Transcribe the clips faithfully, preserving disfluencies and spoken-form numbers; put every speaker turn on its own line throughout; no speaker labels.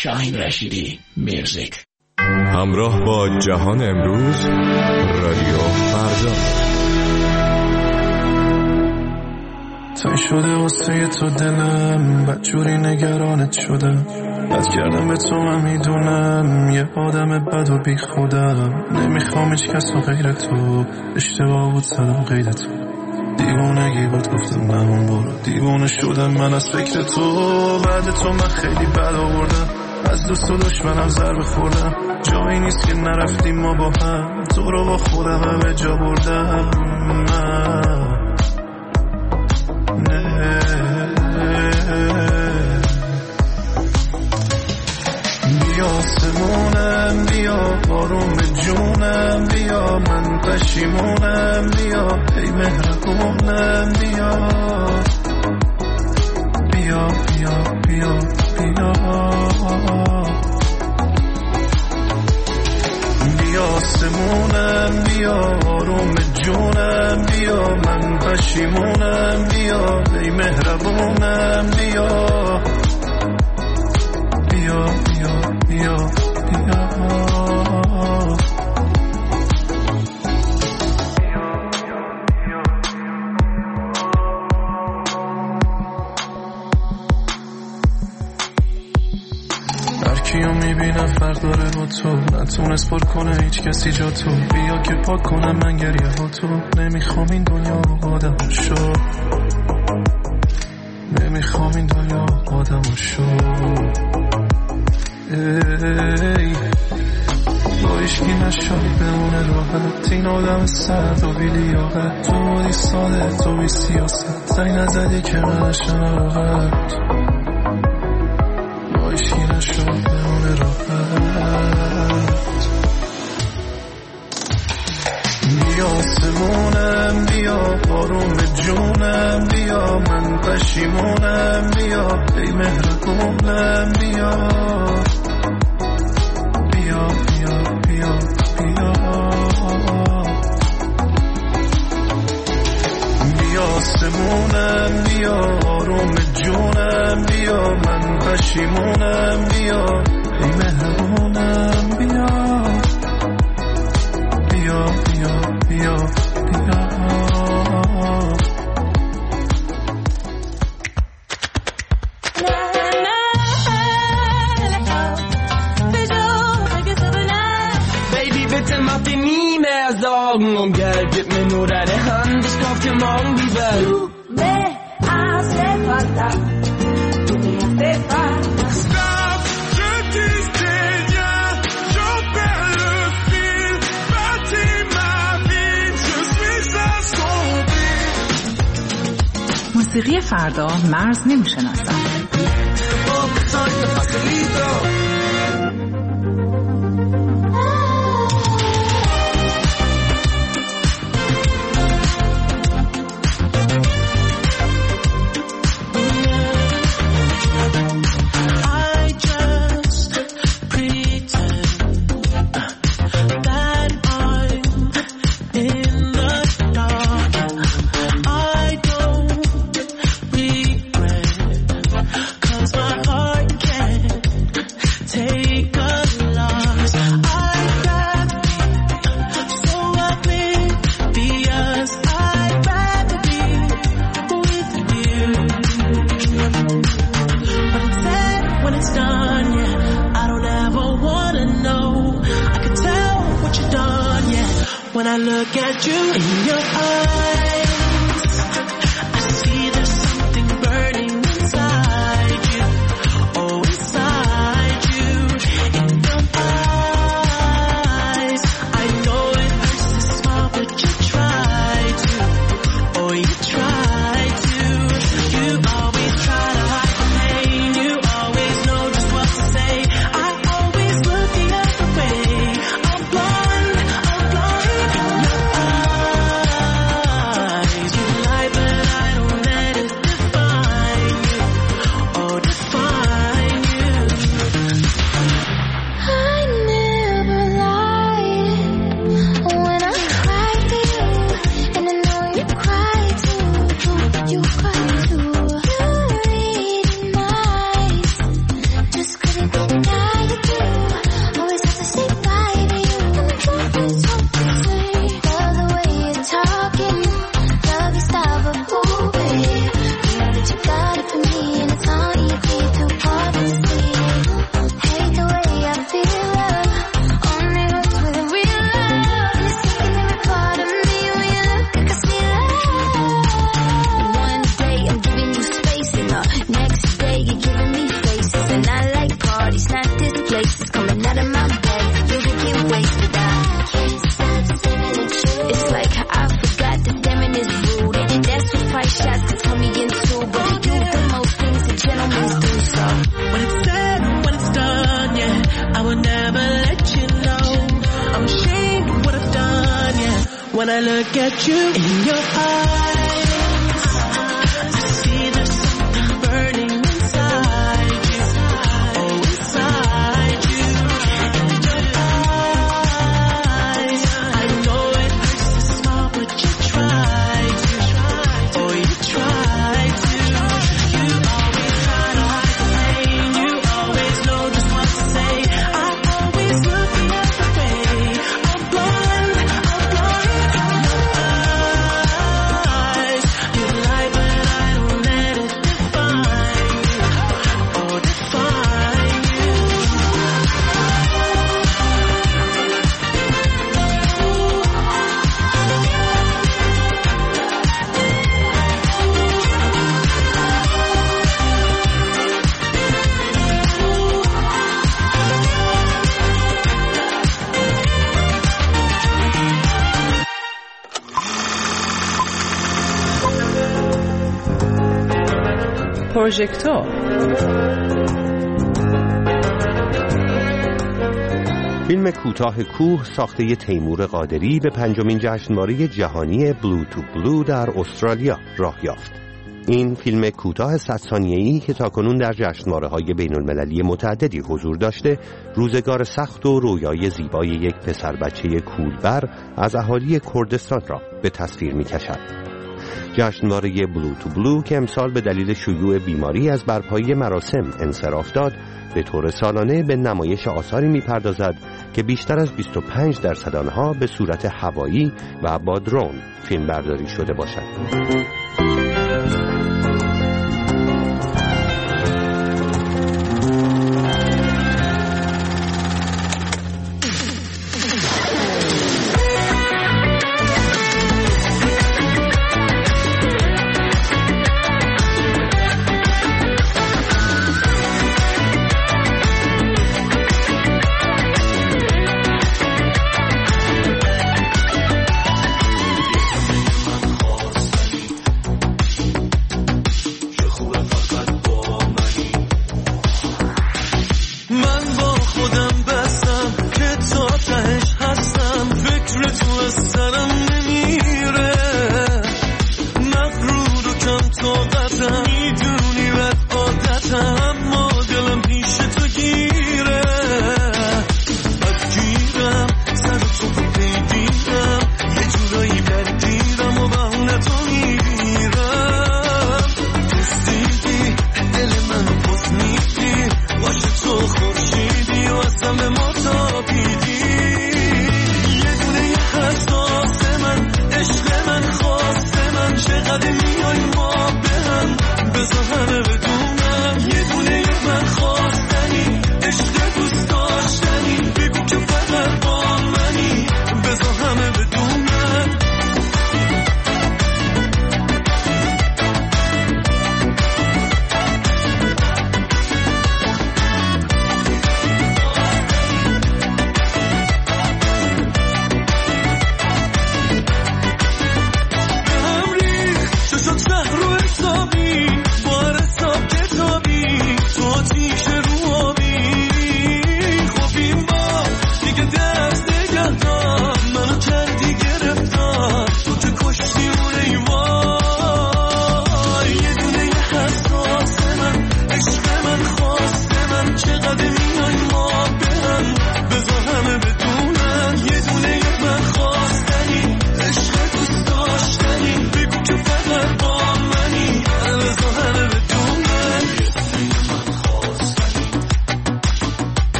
شاهین رشیدی میوزیک.
همراه با جهان امروز، رادیو فردا.
تای شده واسه تو دلم، بدجوری نگرانت شدم. بد کردم به تو من میدونم، یه آدم بد و بی خودم. نمیخوام هیچ کس و غیر تو، اشتباه بود سلام غیر تو. دیوونگی بود گفتم نمون برو، دیوونه شدم من از فکر تو. بعد تو من خیلی بد آوردم، از دوست و دشمنم ضربه خوردم. جایی نیست که نرفتیم ما با هم، تو رو با خودم همه جا بردم. من بیا آسمونم، بیا آروم جونم، بیا من پشیمونم، بیا ای مهربونم، بیا بیا بیا بیا بیا بیا آسمونم، بیا آروم جونم، بیا من پشیمونم، بیا ای مهربونم، بیا بیا بیا بیا بیا کیو میبینم فرق داره با تو، نتونست پر کنه هیچ کسی جا تو. بیا که پاک کنم من گریه ها تو. نمیخوام این دنیا آدم شو، نمیخوام این دنیا آدم شو. ای با ایشکی نشد بمونه راحت، این آدم سرد و بیلیاقت. تو بودی ساده، تو بی سیاست، زنگ نزدی که منشم راحت. با ایشکی نشد بمونه راحت. بیا آسمونم، بیا آروم جونم، بیا من پشیمونم، بیا ای مهربونم، بیا بیا بیا بیا بیا بیا آسمونم، بیا آروم جونم، بیا من پشیمونم، بیا ای مهربونم، بیا بیا بیا بیا بیا
Augen und Geld, gib mir nur deine Hand, ich kauf dir morgen die Welt.
Du me hace falta, tu me hace falta.
Stop, je disais rien, j'en perds le fil. Bâtis ma vie, je suis assombri.
موسیقی فردا مرز نمیشناسم.
When I look at you in your eyes, I see there's something burning inside you. Oh, inside you. In your eyes, I know it hurts to smile, but you try to. Oh, you try to. You always try to hide the pain. You always know just what to say. I always look the other way. I'm blind, I'm blind. when I look at you in your eyes, I see there's something burning inside you, oh inside you. In your eyes, I know it hurts to smile, but you try to, oh you try to. You always try to hide the pain, you always know just what to say. I always look the other way. I'm blind, I'm blind. Your eyes, you lie, but I don't let it define you, oh define you.
پروژکتور
فیلم کوتاه کوه ساخته تیمور قادری به پنجمین جشنواره جهانی بلو تو بلو در استرالیا راه یافت. این فیلم کوتاه صد ثانیه‌ای که تاکنون در جشنواره‌های بین‌المللی متعددی حضور داشته، روزگار سخت و رویای زیبای یک پسر بچه کولبر از اهالی کردستان را به تصویر می‌کشد. جشنواره بلو تو بلو که امسال به دلیل شیوع بیماری از برپایی مراسم انصراف داد، به طور سالانه به نمایش آثاری می‌پردازد که بیشتر از بیست و پنج درصد آنها به صورت هوایی و با درون فیلم برداری شده باشد.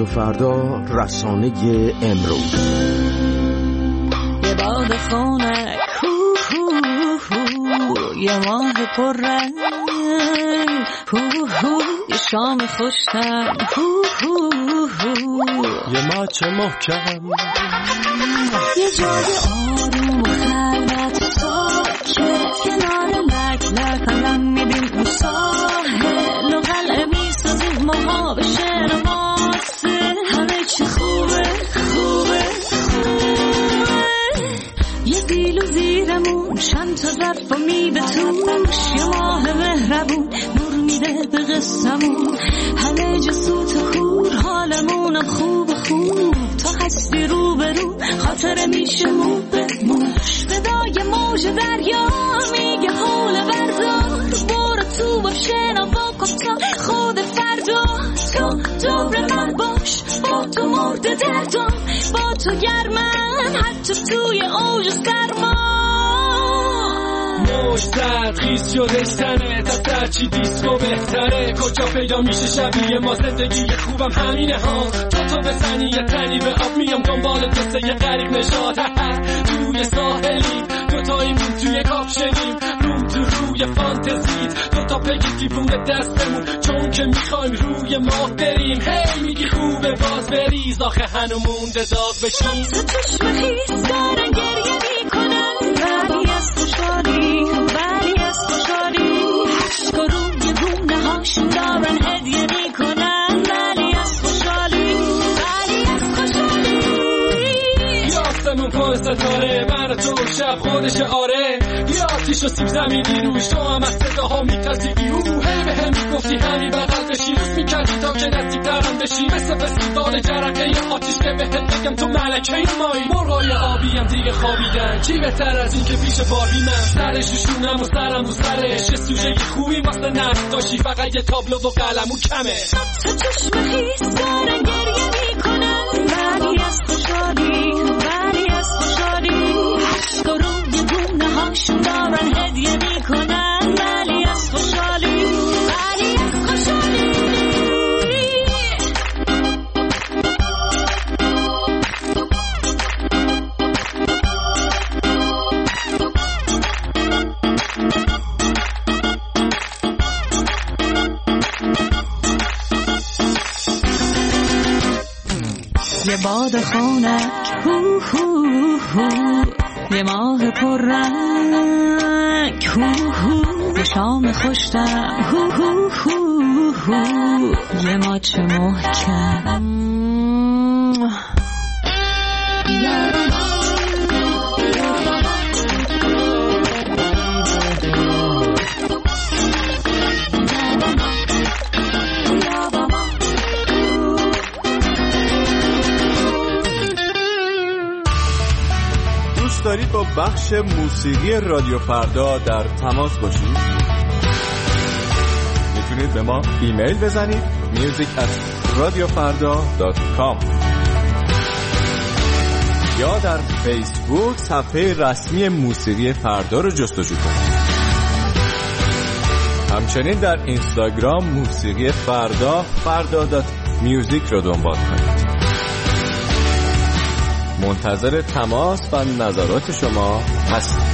رادیو فردا، رسانه امروز.
یه باد خونه یه ماه پررنگ، یه شام خوشتر،
یه ماچ محکم،
یه جای آروم و خلوت ساکت، کنار لک لک قلم میدیم اون ساحل و قلعه میسازیم ماها به شعر ماسه، همه چی خوبه خوبه خوبه. یه دیلو زیرمون چند تا ظرف و میوه توش، یه ماه مهربون نور میده به قصمون، همه جا سوت و کور، حالمونم خوب خوب، تا هستی رو برو خاطر میشه مو به موش. صدای موج دریا میگه حول بردار، برو تو با شنوا کن تا خود فردا، تو دور من باش، با تو مرد دردم، با تو گرمم حتی توی اوج سرما.
موج زد خیز شده تنه، تا ترچی دیسکو بهتره، کجا پیدا میشه شبیه ما، زندگی خوبم همینه ها، تو تو بزنی یه تنی به آب، میام دنبال دسته یه غریق نشاد، توی ساحلیم دوتایی بود توی کاپشنیم، رو تو روی فانتزیت دوتا پگی دیوونه دستمون، چون که میخوایم روی ماه بریم، هی میگی خوبه باز بریز، آخه هنو مونده داغ بشیم.
تو چشم خیز دارن گریه میکنن، ولی از خوشحالی ولی از خوشحالی، عشق و روی گونه هاشون دارن هدیه میکنن، ولی از خوشحالی ولی از خوشحالی.
یافتمون پای ستاره، من و تو شب خودش آره، یه آتیش و سیب زمینی روش، تو هم از صداها میترسیدی، او هی به هم میگفتی همین بغل بشی، روز میکردی تا که نزدیک ترم بشی، مثل فستیوال جرقه یه آتیش که بهت بگم تو ملکه مایی. مرغای آبی هم دیگه خوابیدن، چی بهتر از این که پیش باربی من، سرش شونم و سرم و سرش، یه سوژه خوبی واسه نفت داشتی، فقط یه تابلو و قلمو کمه.
تو چشم خیز دارن گریه میکنن، ولی از خوشحالی ولی از خوشحالی، عشق و روی گونه هاشون دارن هدیه میکنن، ولی از خوشحالی ولی از خوشحالی. یه باد خونک هو هو هو، یه ماه پررنگ هو هو، یه شام خوشتر هو هو هو هو، یه ماچ محکم.
دارید با بخش موسیقی رادیو فردا در تماس باشید؟ میتونید به ما ایمیل بزنید music at radiofarda dot com یا در فیسبوک صفحه رسمی موسیقی فردا رو جستجو کنید. همچنین در اینستاگرام موسیقی فردا فردا دات میوزیک رو دنبال کنید. منتظر تماس و نظرات شما هستیم.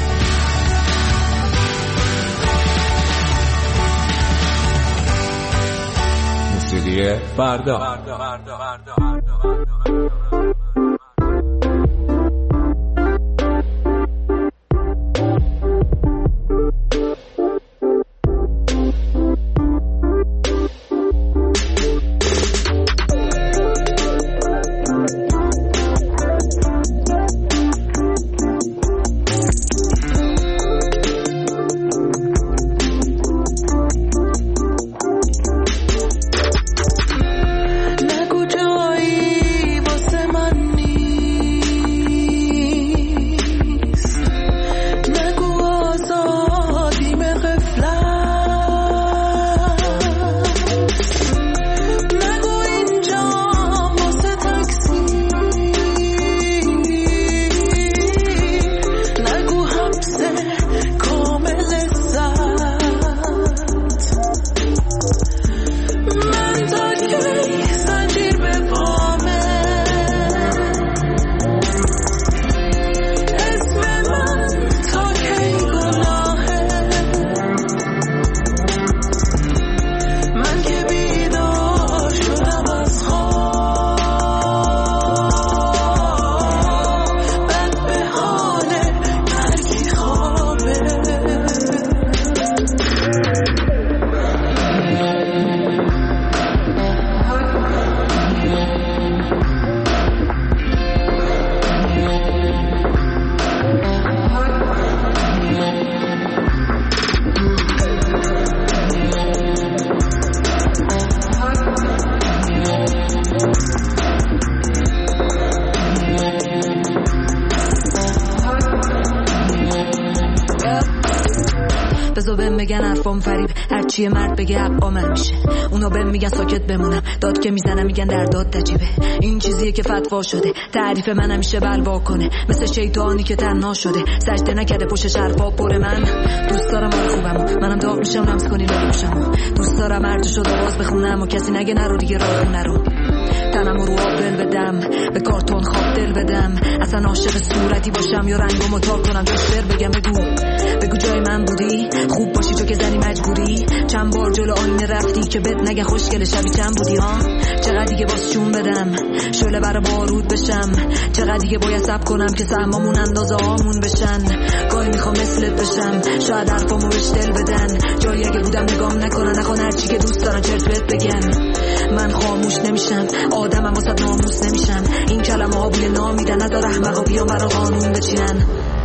موسیقی فردا.
واسه من
بهم میگن حرفام فریب، هرچی مرد بگه حق با من میشه. اونا بهم میگن ساکت بمونم، داد که میزنم میگن در داد تجیبه. این چیزیه که فتوا شده، تعریف من همیشه بلوا کنه، مثل شیطانی که تنها شده، سجده نکرده پشتش حرفا پر. من دوست دارم حال خوبم، منم داغ میشم لمس کنی لبوشم. دوست دارم هر جو شد آواز بخونم و کسی نگه نرو دیگه راه نرو. تنم رو آب دل بدم، به کارتون خواب دل بدم. اصلا عاشق صورتی باشم یا رنگمو تار کنم جوش بر بگم. بگو بگو جای من بودی، خوب باشی تو که زنی مجبوری. چند بار جلو آینه رفتی که بد نگه خوشگل شبی چند بودی ها. چقدر دیگه باز چون بدم شعله برا بارود بشم. چقدر دیگه باید صبر کنم که سهمامون اندازه هامون بشن. گاهی میخوام مثلت بشم، شاید حرفامو بهش دل بدن. جایی اگه بودم نگام نکنن، نخوان هرچی که دوست دارن چرت بهت بگن. من خاموش نمیشم، آدمم واسه ناموس نمیشم. این کلمه ها بوی نام میدن، نذار احمقا بیان برا قانون بچینن.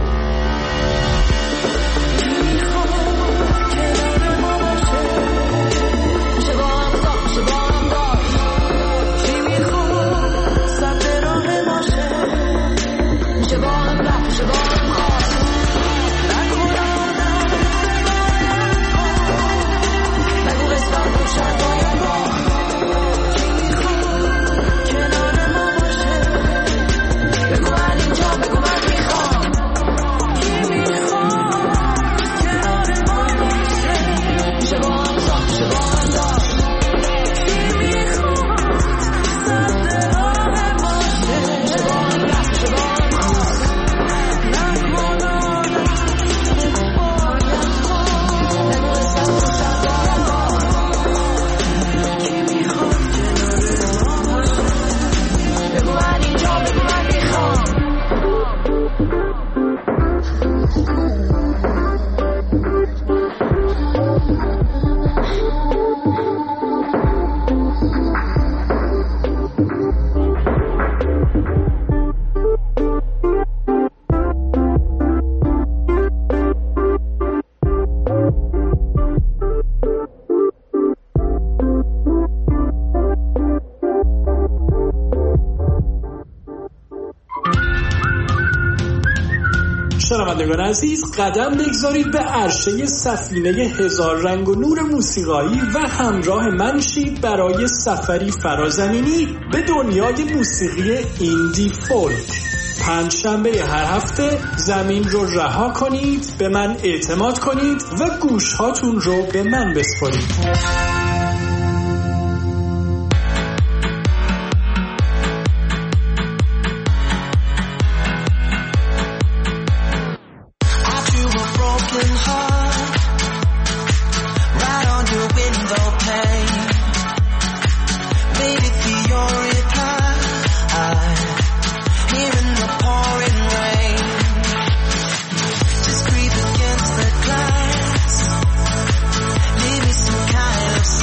شنوندگان عزیز، قدم بگذارید به عرشه سفینه هزار رنگ و نور موسیقایی و همراه من شید برای سفری فرازمینی به دنیای موسیقی ایندی فولک. پنج شنبه هر هفته زمین رو رها کنید، به من اعتماد کنید و گوش هاتون رو به من بسپارید.
Just creep against the glass. Leave me some kind of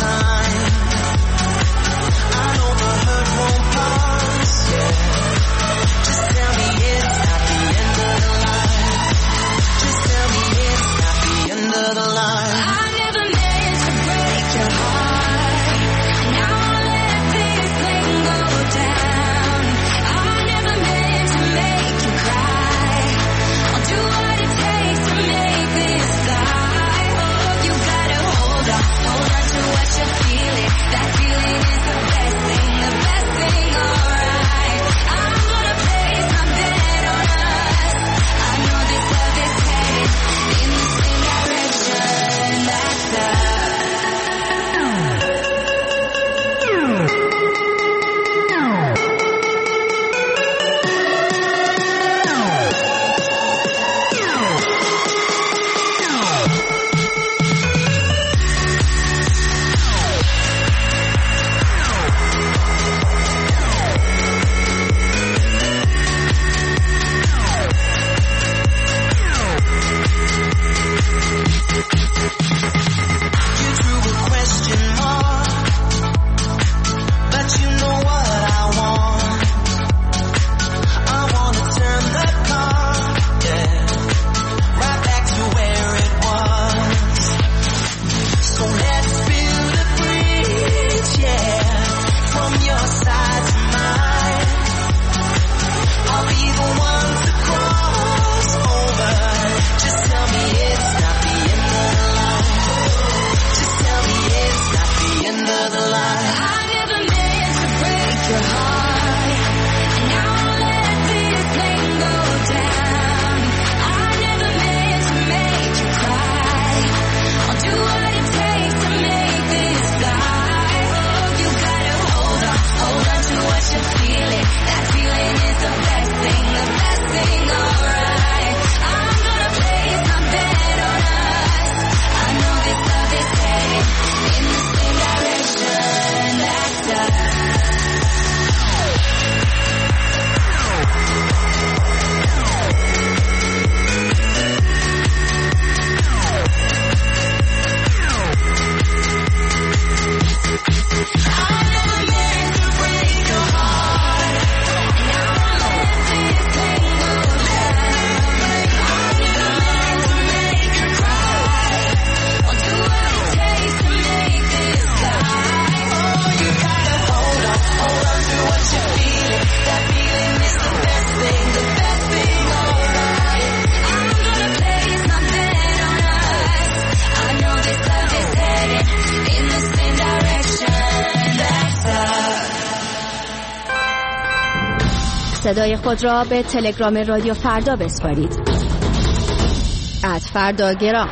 صدای خود را به تلگرام رادیو فردا بسپارید. ات فردا گرام.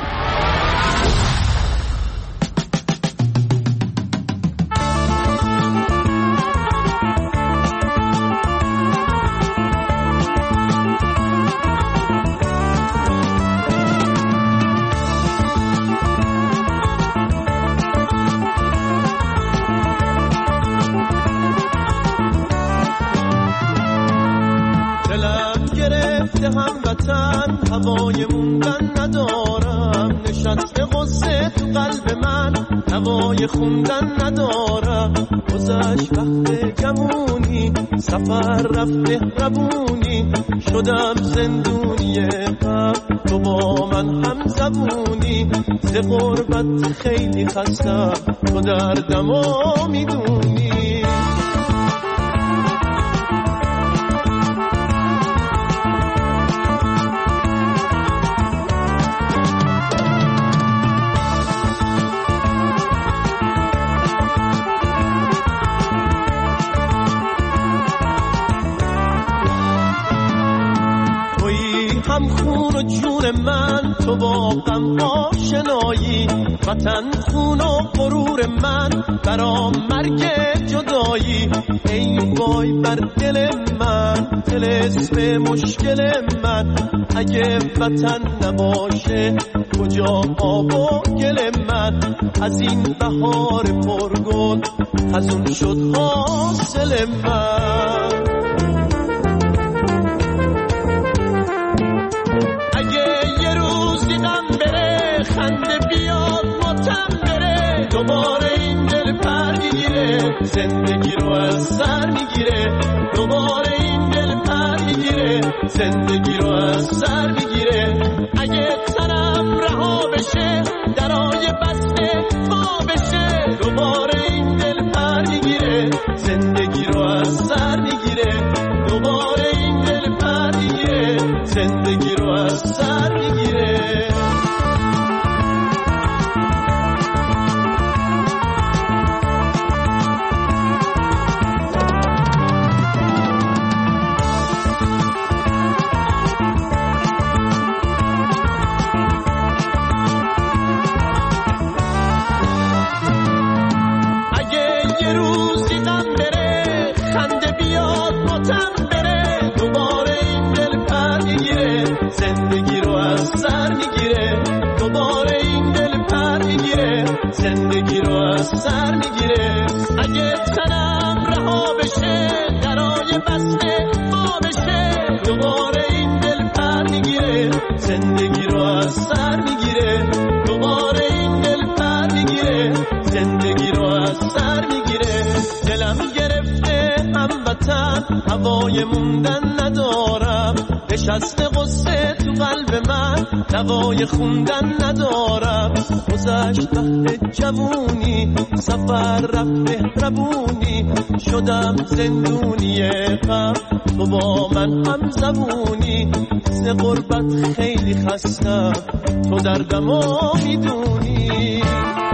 هوای موندن ندارم، نشسته غصه تو قلب من، هوای خوندن ندارم. گذشت وقت جوونی، سفر رفت مهربونی، شدم زندونی غم، تو با من هم زبونی. ز غربت خیلی خستم، تو دردمو میدونی. هم خون و جون من، تو با غم آشنایی، وطن خون و غرور من، برام مرگ جدایی. ای وای بر دل من، دل اسم مشکل من، اگه وطن نباشه کجا آب و گل من. از این بهار پرگل خزون شد حاصل من. خنده بیاد ماتم بره، دوباره این دل پر میگیره، زندگی رو از سر میگیره. دوباره این دل پر میگیره، زندگی رو از سر میگیره. اگه تنم رها بشه، درای بسته ما بشه، دوباره این دل پر میگیره، زندگی رو از سر میگیره. دوباره این دل پر میگیره، زندگی رو از سر میگیره. زندگی رو از سر میگیره، دوباره این دل پر میگیره، زندگی رو از سر میگیره. اگه تنم رها بشه، درای بسته ما بشه، دوباره این دل پر میگیره، زندگی رو از سر میگیره. دوباره این دل پر میگیره، زندگی رو از سر میگیره. دلم گرفته هموطن، هوای موندن ندارم، نشسته غصه تو قلب من، دوای خوندن ندارم. گذشت وقت جوونی، سفر رفت مهربونی، شدم زندونی غم، تو با من هم زبونی. ز غربت خیلی خستم، تو دردمو میدونی.